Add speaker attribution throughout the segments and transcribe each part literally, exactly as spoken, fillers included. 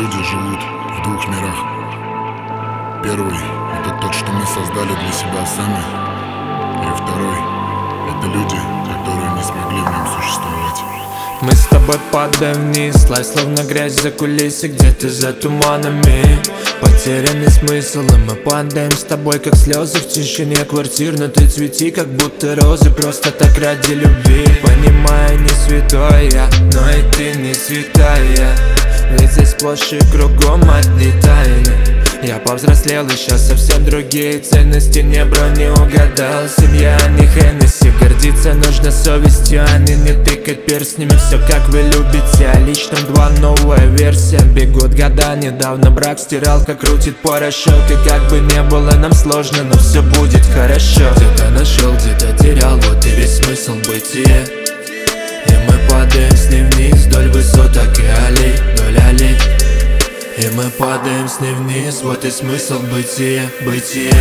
Speaker 1: люди живут в двух мирах. Первый — это тот, что мы создали для себя сами. И второй — это люди, которые не смогли в нем существовать.
Speaker 2: Мы с тобой падаем вниз, слай словно грязь за кулисы, где-то за туманами. Потерянный смысл, и мы падаем с тобой, как слезы в тишине квартир. Но ты цвети, как будто розы, просто так ради любви. Понимаю, не святой я, но и ты не святая. Ведь здесь сплошь и кругом одни тайны. Я повзрослел, и сейчас совсем другие ценности. Не бро, не угадал, семья, а не Хеннесси. Гордиться нужно совестью, а не не тыкать перстнями. Все как вы любите, а личном два новая версия. Бегут года, недавно брак стирал, как крутит порошок. И как бы не было нам сложно, но все будет хорошо. Где-то нашел, где-то терял, вот и весь смысл бытия. И мы падаем с ним вниз вдоль высоток и аллей, вдоль аллей. И мы падаем с ней вниз, вот и смысл бытия, бытия.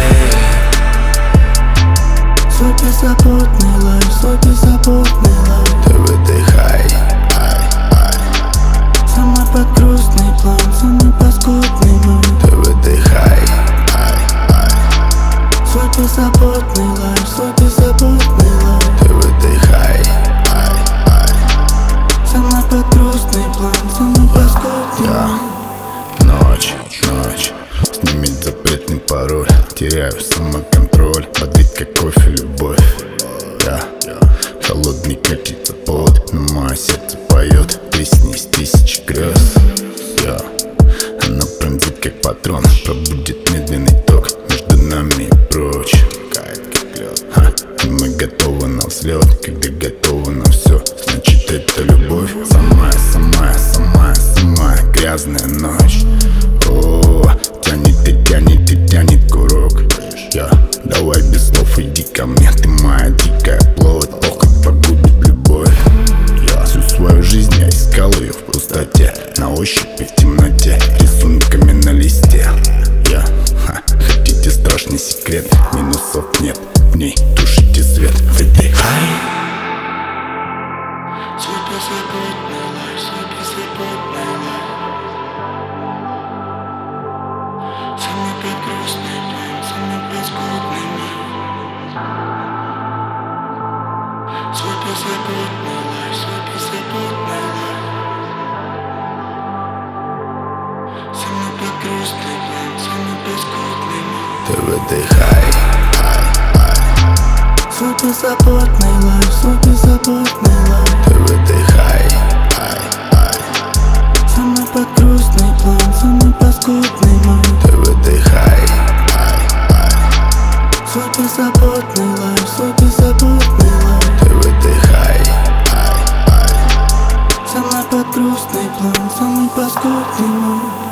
Speaker 3: Свой беззаботный лайф, свой беззаботный лайф.
Speaker 4: Ты выдыхай, ай, ай.
Speaker 3: Самый подгрузный план, самый паскудный мой.
Speaker 4: Ты выдыхай, ай, ай.
Speaker 3: Свой беззаботный лайф, свой беззаботный лайф.
Speaker 4: Ты выдыхай, ай, ай.
Speaker 3: Самый подгрузный план, самый паскудный мой.
Speaker 4: Ночь, ночь, снимет запретный пароль. Теряю самоконтроль, бодрит как кофе любовь. Я холодный как ледопад, но мое сердце поет песни из тысячи грез. Я она пронзит как патрон, пробудет медленный ток между нами и прочь. Ха, и мы готовы на взлет, когда готовы на все, значит это любовь. Самая, самая, самая, самая грязная ночь. О, тянет и тянет и тянет курок. Я, давай без слов иди ко мне, ты моя дикая плоть. Ох, как погубит любовь. Я всю свою жизнь я искал ее в пустоте, на ощупь и в темноте, рисунками на листе. Я, ха, хотите страшный секрет, минусов нет, в ней тушите свет. Выдыхай.
Speaker 3: Свой беззаботный лайф, свой беззаботный лайф. Самый подгрузный план, самый паскудный мой. Свой беззаботный лайф, свой беззаботный лайф. Самый подгрузный план, самый паскудный мой.
Speaker 4: Ты выдыхай, ай, ай.
Speaker 3: Свой беззаботный лайф, свой беззаботный лайф.
Speaker 4: Ты выдыхай, ай, ай.
Speaker 3: Самый подгрузный план, самый паскудный мой.
Speaker 4: Ты выдыхай, ай, ай.
Speaker 3: Свой беззаботный лайф, свой беззаботный лайф.
Speaker 4: Ты выдыхай, ай, ай.
Speaker 3: Самый подгрузный план, самый паскудный мой.